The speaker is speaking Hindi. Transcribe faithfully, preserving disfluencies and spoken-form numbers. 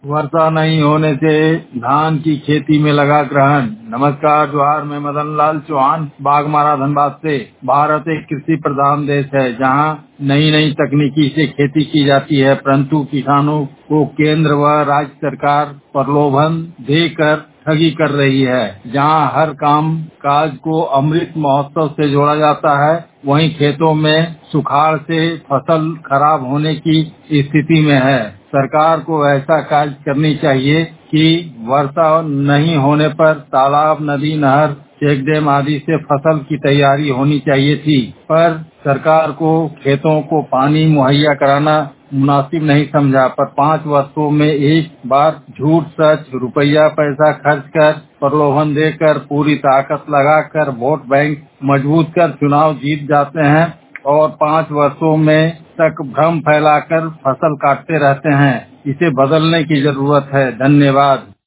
वर्षा नहीं होने से धान की खेती में लगा ग्रहण। नमस्कार, जोहार। मैं मदन लाल चौहान, बाघमारा धनबाद से। भारत एक कृषि प्रधान देश है जहां नई नई तकनीकी से खेती की जाती है, परंतु किसानों को केंद्र व राज्य सरकार प्रलोभन देकर ठगी कर रही है। जहां हर काम काज को अमृत महोत्सव से जोड़ा जाता है, वहीं खेतों में सुखाड़ से फसल खराब होने की स्थिति में है। सरकार को ऐसा कार्य करनी चाहिए कि वर्षा नहीं होने पर तालाब, नदी, नहर, चेक डैम आदि से फसल की तैयारी होनी चाहिए थी, पर सरकार को खेतों को पानी मुहैया कराना मुनासिब नहीं समझा। पर पाँच वर्षों में एक बार झूठ सच, रुपया पैसा खर्च कर, प्रलोभन देकर, पूरी ताकत लगाकर वोट बैंक मजबूत कर चुनाव जीत जाते हैं और पाँच वर्षों में तक भ्रम फैलाकर फसल काटते रहते हैं। इसे बदलने की जरूरत है। धन्यवाद।